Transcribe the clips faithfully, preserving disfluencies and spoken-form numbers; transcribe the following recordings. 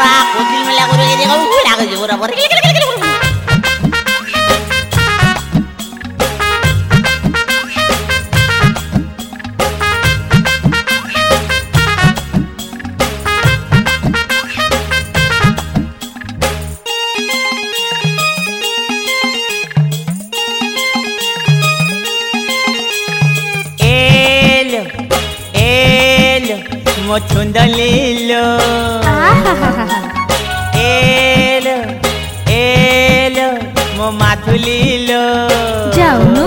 Ora kucil mela guru ke dia guru lagu jura bor. Mo chundalilo elo elo mo mathulilo जाऊनु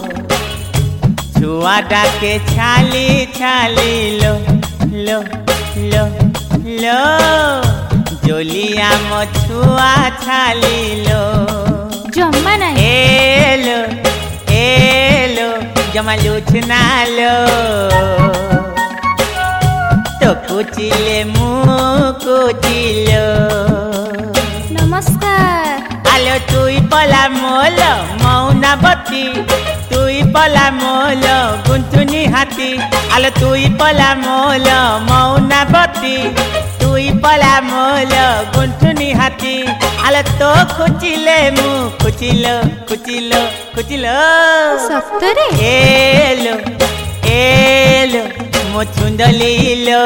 छुआ डाके छाली छाली लो लो लो लो जोलिया मो छुआ छाली लो जम्मा नहीं एलो एलो जमा लुचना लो तो कुचिले मु कुचिलो नमस्कार आलो तुई पला मोलो मौनावती तुई पला मोलो गुंथुनी हाथी आलो तुई पला मोलो मौनावती तुई पला मोलो गुंथुनी हाथी आलो तो कुचिले मु कुचिलो कुचिलो कुचिलो सत्तरे एलो एलो mo chundalilo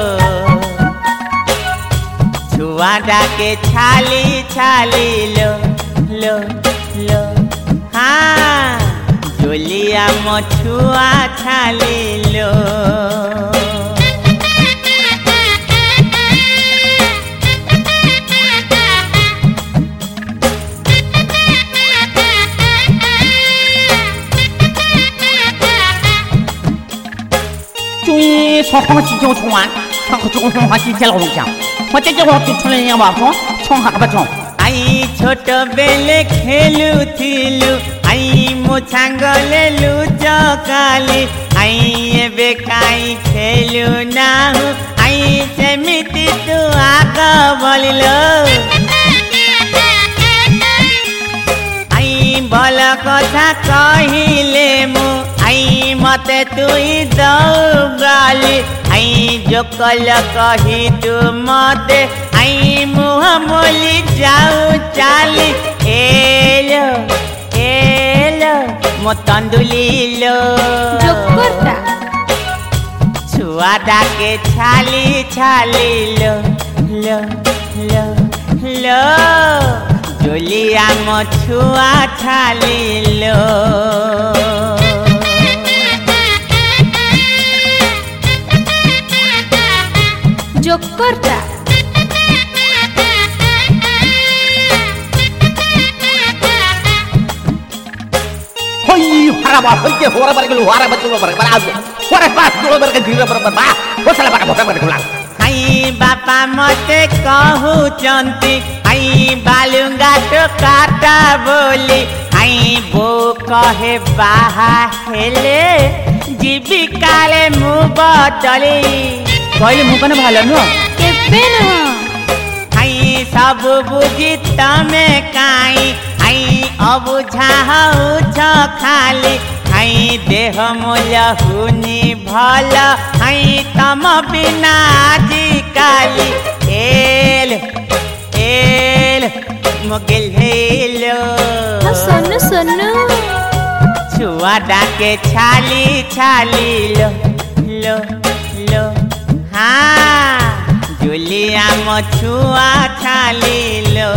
छुआ डाके छाली छाली लो लो लो हाँ जोलिया मो छुआ छाली लो 이 소홍시 조총아 소홍시 젤롱장 어째 저거 뒤틀리냐 봐서 총하가 봐줘 आई छोट बेले खेलु थिलु आई मो छांगले लुचो काली आई एबे काई खेलु नाहु आई सेमिति तू आग बोलिलो आई भल कथा कहिले मु आई मते तुई दौगाली आई जोकल कही तू मते आई मुह मोली जाऊ चाली एलो एलो मो तंदुलीलो जोकरता छुआ डाके छाली छाली लो लो लो लो जोलिया मो छुआ छाली लो जोकरता 호이 하라바 호이게 호라바리글 호라바리글 호라바리글 호라바리글 호라바리글 디라바라바 호살라바가 호라바리글 आई बापा मते कहू चंती आई बालुंगा तो काटा बोली आई बो कहे बाहा हेले जीविकाले मु बदली कहले मु कने भाला न केबे न आई सब बुझी तमे काई आई अबुझा हौ छ खाली आई देह मोल हुनी भल आई तम बिना जी काली एल एल मोगल हेलो सन्नु सन्नु छुआ डाके छाली छाली लो लो लो हाँ जुलिया मो छुआ छाली लो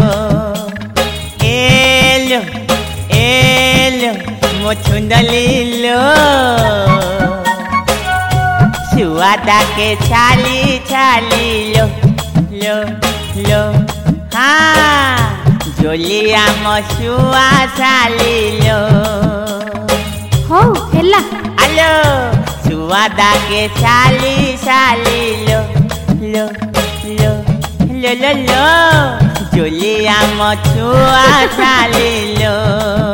एलो एलो मो छुंदलीलो छुआ डाके छाली छाली लो लो लो हाँ जोलिया मो छुआ छाली लो हो हेला आलो छुआ डाके छाली छाली लो लो लो लो लो लो जोलिया मो छुआ छाली लो